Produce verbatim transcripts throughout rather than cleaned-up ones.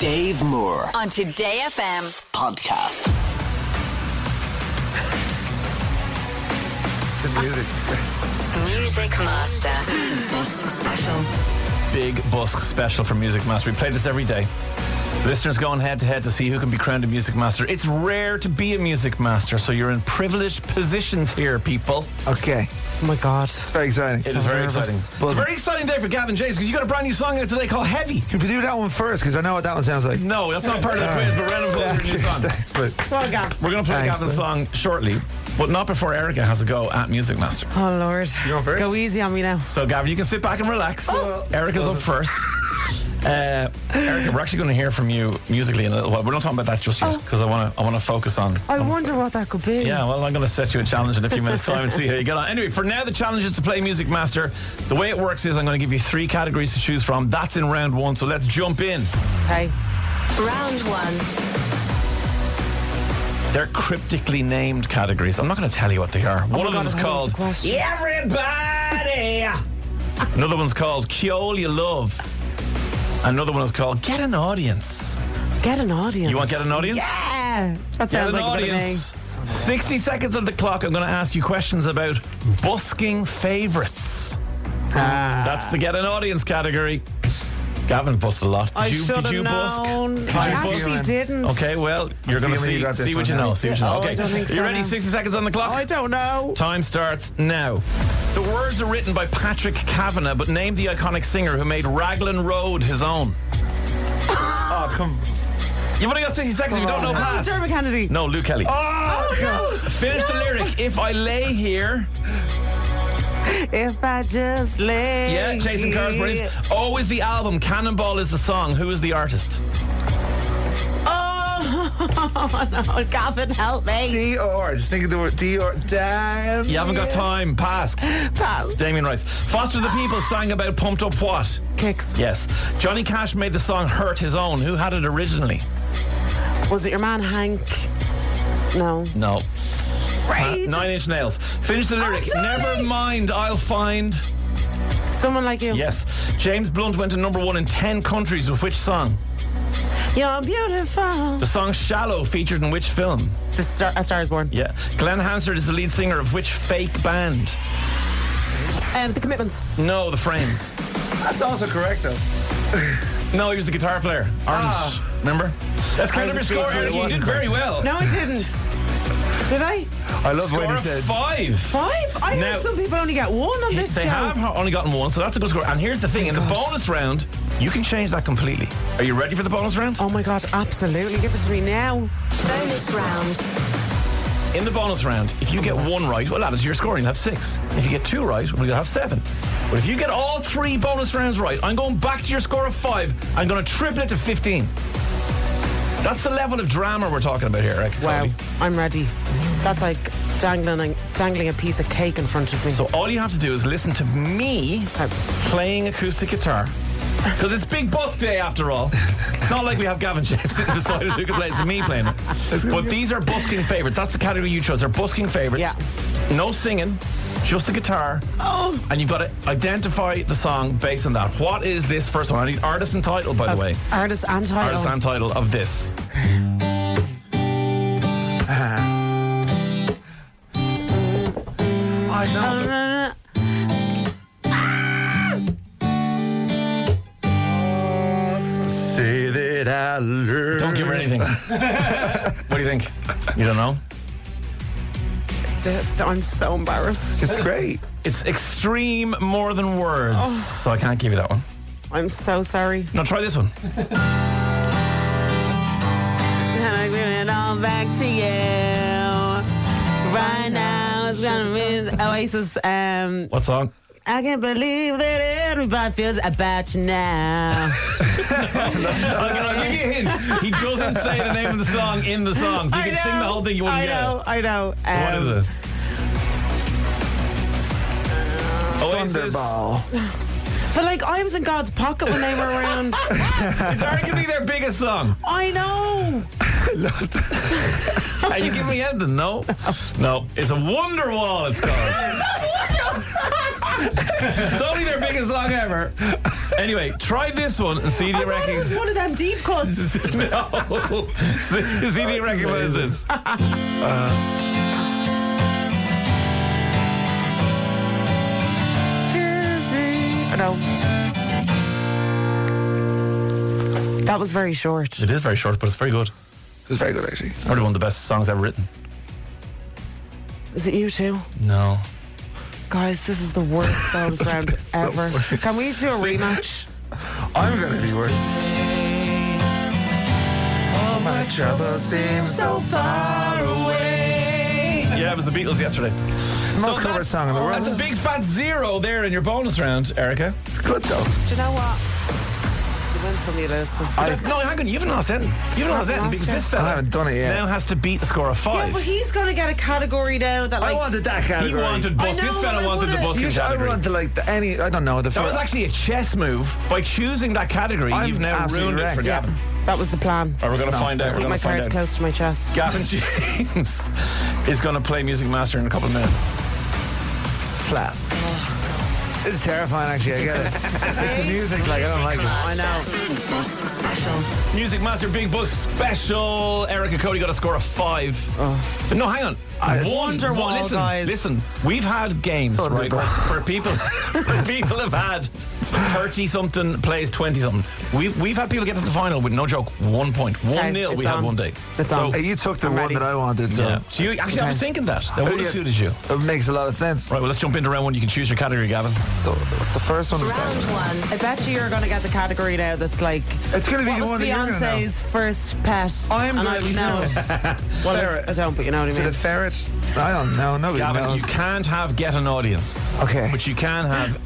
Dave Moore on Today F M podcast. The music's Music Master Busk Special. Big Busk special for Music Master. We play this every day. Listeners going head to head to see who can be crowned a Music Master. It's rare to be a Music Master, so you're in privileged positions here, people. okay. Oh my God. It's very exciting. It is very nervous. exciting. It's a very exciting day for Gavin James because you got a brand new song out today called Heavy. Can we do that one first? Because I know what that one sounds like. No, that's not part of the quiz, but random applause for your new song. Thanks, but Well, Gav. We're going to play Thanks, Gavin's bud. song shortly, but not before Erica has a go at Music Master. Oh, Lord. You going first? Go easy on me now. So, Gavin, you can sit back and relax. Oh. Erica's up first. Uh, Erica, we're actually going to hear from you musically in a little while. We're not talking about that just yet because I want to I want to focus on. I wonder what that could be. Yeah, well, I'm going to set you a challenge in a few minutes' time and see how you get on. Anyway, for now, the challenge is to play Music Master. The way it works is I'm going to give you three categories to choose from. That's in round one, so let's jump in. Okay. Round one. They're cryptically named categories. I'm not going to tell you what they are. One my of them God, is what was called the question? Everybody. Another one's called Kyo You Love. Another one is called Get an Audience. Get an audience. You want Get an Audience? Yeah. That Get sounds an like a bit of me. audience. sixty seconds on the clock. I'm going to ask you questions about busking favourites. Ah. That's the Get an Audience category. Gavin busted a lot. Did I you, should did have you busk? known. Did I you actually busk? didn't. Okay, well, you're going to feeling you see, got this see what one you know. now. See what you know. Oh, I Okay, don't think are you so ready? now. sixty seconds on the clock. I don't know. Time starts now. The words are written by Patrick Kavanagh, but named the iconic singer who made Raglan Road his own. oh, come. You've only got sixty seconds if you don't know pass. Dermot Kennedy. No, Luke Kelly. Oh, God. Finish the lyric. If I lay here. If I just lay. Yeah, Jason Carr's brilliant. Oh is the album. Cannonball is the song. Who is the artist? Oh, no. Gavin, help me. D R. Just think of the word D R. Damn. You haven't got time. Pass. Pal. Damien writes. Foster the People sang about Pumped Up What? Kicks. Yes. Johnny Cash made the song Hurt his own. Who had it originally? Was it your man, Hank? No. No. Right. Nine Inch Nails. Finish the lyric. Johnny! Never mind, I'll find. Someone like you. Yes. James Blunt went to number one in ten countries with which song? You're beautiful. The song Shallow featured in which film? The Star, A Star is Born. Yeah. Glenn Hansard is the lead singer of which fake band? And The Commitments. No, The Frames. That's also correct, though. No, he was the guitar player. Orange. Ah. Remember? That's kind I of your was score, speechless. Eric. It You wasn't did very well. No, I didn't. Did I? I love Score when he of said. five. Five? I Now- heard some people only get one on this They show. have only gotten one, so that's a good score. And here's the thing: in the bonus round, you can change that completely. Are you ready for the bonus round? Oh my God, absolutely. Give it to me now. Bonus round. In the bonus round, if you get one right, well, that is your score. You'll have six. If you get two right, we'll have seven. But if you get all three bonus rounds right, I'm going back to your score of five. I'm going to triple it to fifteen. That's the level of drama we're talking about here, Eric. Wow, I'm ready. That's like dangling, dangling a piece of cake in front of me. So all you have to do is listen to me Okay. playing acoustic guitar. Because it's Big Busk Day after all. It's not like we have Gavin James sitting beside us who can play it. It's me playing it. But these are busking favourites. That's the category you chose. They're busking favourites. Yeah. No singing, just the guitar. Oh. And you've got to identify the song based on that. What is this first one? I need artist and title, by the way. Artist and title. Artist and title of this. I know. Say that I learned. Don't give her anything. What do you think? You don't know? I'm so embarrassed. It's great. It's extreme more than words. Oh. So I can't give you that one. I'm so sorry. Now try this one. And I give it all back to you. Right now it's gonna be Oasis. Um, What song? I can't believe that everybody feels about you now. I'll, I'll give you a hint. He doesn't say the name of the song in the song, so you I can know, sing the whole thing. You wouldn't I know, get I know. it. Um, What is it? Oasis. Thunderball. But like, I was in God's pocket when they were around. It's arguably their biggest song. I know. Are you giving me anything? No. No. It's a Wonderwall, it's called. It's only their biggest song ever. Anyway, try this one and see if you It was reckon. one of them deep cuts. No. See, see if you recognize this. No. That was very short. It is very short, but it's very good. It was very good, actually. It's probably one of the best songs ever written. Is it you two? No. Guys, this is the worst bonus round ever. Can we do a rematch? I'm going to be worse. All my troubles seem so far away. Yeah, it was the Beatles yesterday. Most covered that's- song in the world. That's a big fat zero there in your bonus round, Erica. It's good, though. Do you know what? You win some, you lose some. Just- no, hang on, you haven't lost anything. You haven't lost anything because this I fella haven't done it yet. now has to beat the score of Yeah, five. but he's going to get a category now that, I like... wanted that he category. wanted bus. I know, This fella I wanted the wanted- busking You should, I category. wanted like the, any. I don't know the. That was actually a chess move. By choosing that category, I'm you've now absolutely ruined it for wrecked. Gavin. That was the plan. Or we're going to not find out. fair. We're Keep going my to find cards out. close to my chest. Gavin James is going to play Music Master in a couple of minutes. class. This is terrifying, actually. I get it. It's the music, like I don't like it. I know. Special. Music Master Big Book Special. Erica Cody got a score of five. But no, hang on. I- One, Wonderwall, one, listen, guys. listen. We've had games, right, where, where people, where people have had thirty something plays twenty something. We've we've had people get to the final with no joke one point, one Okay, nil. it's We had on. one day. It's so, on. Hey, you took the I'm one ready. that I wanted, so Yeah. So you, actually, I was Okay. thinking that that would have yeah. suited you. it makes a lot of sense. Right. Well, let's jump into round one. You can choose your category, Gavin. So what's the first one? Round one. I bet you you're going to get the category now that's like... It's going to be What the was one that you're going to know. Beyonce's first pet? I'm and going to know it. Well, Ferret. I don't, but you know what I Is mean. it a ferret? I don't know. Nobody Gavin, knows. you can't have get an audience. Okay. But you can have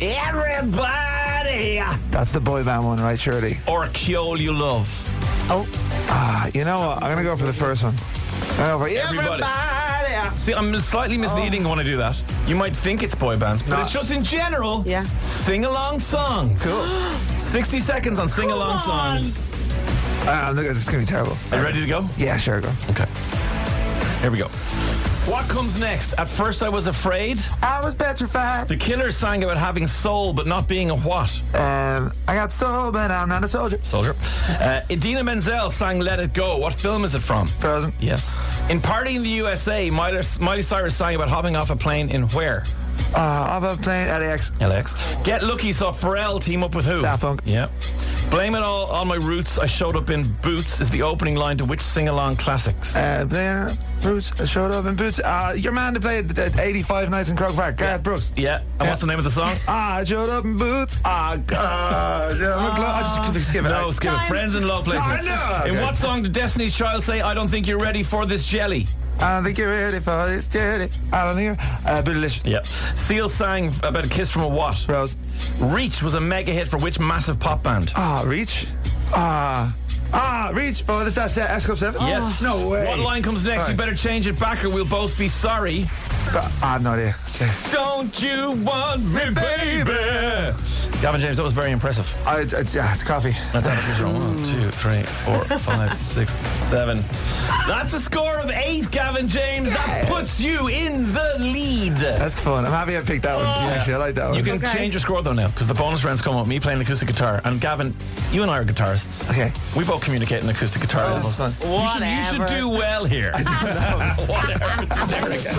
everybody That's the boy band one, right? Surely. or a Kyol you love. Oh, Ah, you know what? I'm going to go for the first one. I'm going to go for Everybody. everybody. See, I'm slightly misleading when I do that. You might think it's boy bands, but not. it's just in general. Yeah. Sing along songs. Cool. sixty seconds on sing along Come on. songs. Ah, look, it's going to be terrible. Are you ready to go? Yeah, sure, go. Okay. Here we go. What comes next? At first I was afraid. I was petrified. The Killers sang about having soul but not being a what? Um, I got soul, but I'm not a soldier. Soldier. Uh, Idina Menzel sang Let It Go. What film is it from? Frozen. Yes. In Party in the U S A, Miley, Miley Cyrus sang about hopping off a plane in where? Uh, I'm playing L A X. L X. Get Lucky saw Pharrell team up with who? Daft Punk. Yeah. Blame It All on My Roots, I Showed Up in Boots is the opening line to which sing-along classics? Uh, playing Roots, I showed up in Boots. Uh, your man that played the eighty-five Nights in Croke Park, Gareth Brooks. Yeah. And what's the name of the song? Ah, I showed up in Boots. Ah, God. Yeah, I'm glo- I just skip it. No, skip it. Friends in Low Places. I know. In Okay. what song did Destiny's Child say, I don't think you're ready for this jelly? I don't think you're ready for this journey. I don't think you're... Uh, Bootylicious. Yeah. Seal sang about a kiss from a what? Rose. Reach was a mega hit for which massive pop band? Ah, Reach. Ah. Ah, Reach for this S S Club seven? Yes. No way. What line comes next? All You right. better change it back or we'll both be sorry. Ah, I have no idea. Okay. Don't you want me, baby? Gavin James, that was very impressive. I, it's, yeah, it's coffee. That's out of zero. One, two, three, four, five, six, seven. That's a score of eight, Gavin James. That puts you in the lead. That's fun. I'm happy I picked that one. Yeah, actually, I like that one. You can Okay. change your score though now because the bonus rounds come up. Me playing acoustic guitar and Gavin, you and I are guitarists. Okay. We both communicate in acoustic guitar Oh, levels. that's fun. You should, you should Whatever. do well here. Whatever. Bonus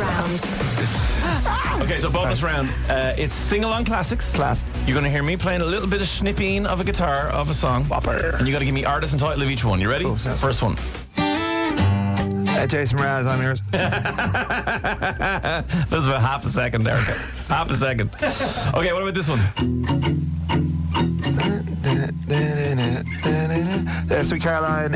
round. Okay, so bonus round. Uh, it's sing-along classics. Class. You're going to hear me playing a little bit of snipping of a guitar of a song. Whopper. And you got to give me artist and title of each one. You ready? Oh, sounds First one. Uh, Jason Mraz, I'm yours. This is about half a second, Erica. half a second. Okay, what about this one? Uh, Sweet Caroline,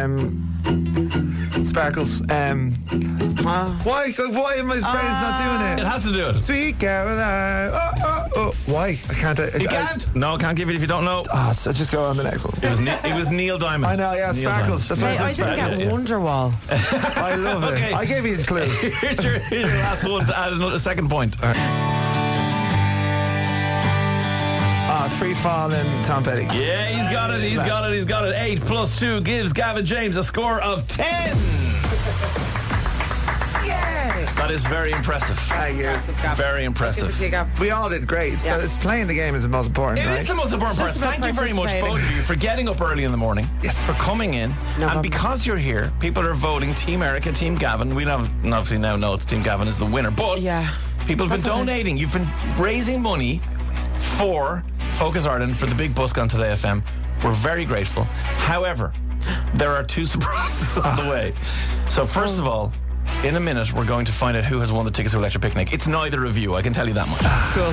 um, Sparkles. Um, uh, why? Why am my brain's not doing It it? has to do it. Sweet Caroline. Oh, oh, oh. Why? I can't. I, You I, can't? No, can't give it if you don't know. Ah, so just go on the next one. It was, Ne- it was Neil Diamond. I know, yeah, Neil Sparkles. That's Diamond. what wait, I didn't Sparkles, get yeah. Wonderwall. I love Okay. it. I gave you a clue. Here's your, here's your last one to add another second point. Ah, Free Falling, Tom Petty. Yeah, he's got it, he's got it, he's got it. Eight plus two gives Gavin James a score of ten. Yeah. That is very impressive. Thank you. Very impressive. We all did great. So Yeah. it's playing the game is the most important, It right? is the most important part. It's just about Thank you very much, participating. both of you, for getting up early in the morning, for coming in. and problem. because you're here, people are voting Team Erica, Team Gavin. We don't obviously now know it's Team Gavin is the winner, but Yeah. people have been That's okay. donating. You've been raising money for Focus Ireland for the big busk on Today F M. We're very grateful. However, there are two surprises on the way. So first of all, in a minute, we're going to find out who has won the tickets to Electric Picnic. It's neither of you, I can tell you that much. Cool.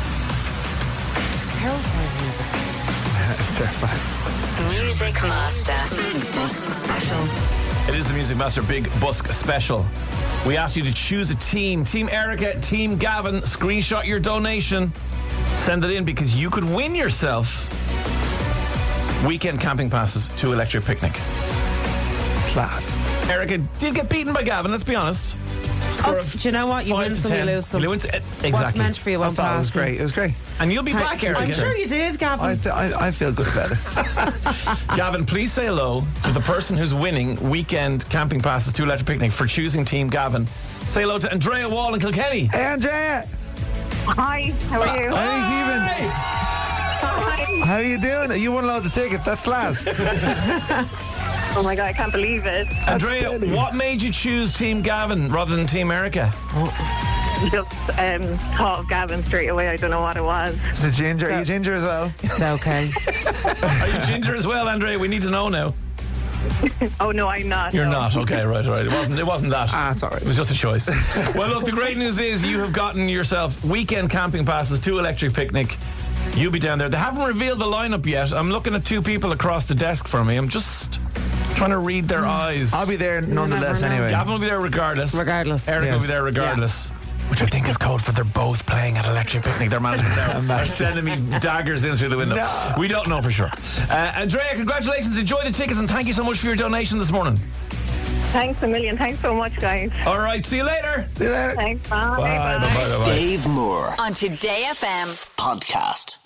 Terrifying music. It's terrifying. Music Master. Big Busk Special. It is the Music Master Big Busk Special. We asked you to choose a team. Team Erica, Team Gavin. Screenshot your donation. Send it in because you could win yourself weekend camping passes to Electric Picnic. Class. Erica did get beaten by Gavin, let's be honest. Score Oh, of do you know what? You five win to some, you ten. lose some. You win- uh, What's exactly. meant for you I won't thought it was pass. great. It was great. And you'll be back, Erica. I'm sure you did, Gavin. I, th- I, I feel good about it. Gavin, please say hello to the person who's winning weekend camping passes to Electric Picnic for choosing Team Gavin. Say hello to Andrea Wall in Kilkenny. Hey, Andrea. Hi, how are you? Hey, Kevin. Hi. How are you doing? You won loads of tickets. That's class. Oh my god, I can't believe it. Andrea, steady. what made you choose Team Gavin rather than Team Erica? Just um, thought of Gavin straight away. I don't know what it was. The ginger. Are you ginger as well? It's okay. Are you ginger as well, Andrea? We need to know now. Oh no, I'm not. You're no. not. Okay, right, right. It wasn't. It wasn't that. Ah, it's all right. It was just a choice. Well, look, the great news is you have gotten yourself weekend camping passes to Electric Picnic. You'll be down there. They haven't revealed the lineup yet. I'm looking at two people across the desk from me. I'm just trying to read their eyes. I'll be there nonetheless never know. anyway. Gavin will be there regardless. Regardless. Eric will Yes. be there regardless. Which I think is code for they're both playing at Electric Picnic. They're managing there. They're sending me daggers in through the window. No. We don't know for sure. Uh, Andrea, congratulations. Enjoy the tickets and thank you so much for your donation this morning. Thanks a million. Thanks so much, guys. All right, see you later. See you later. Thanks. Bye. Bye, bye, bye, bye. Dave Moore On Today F M. podcast.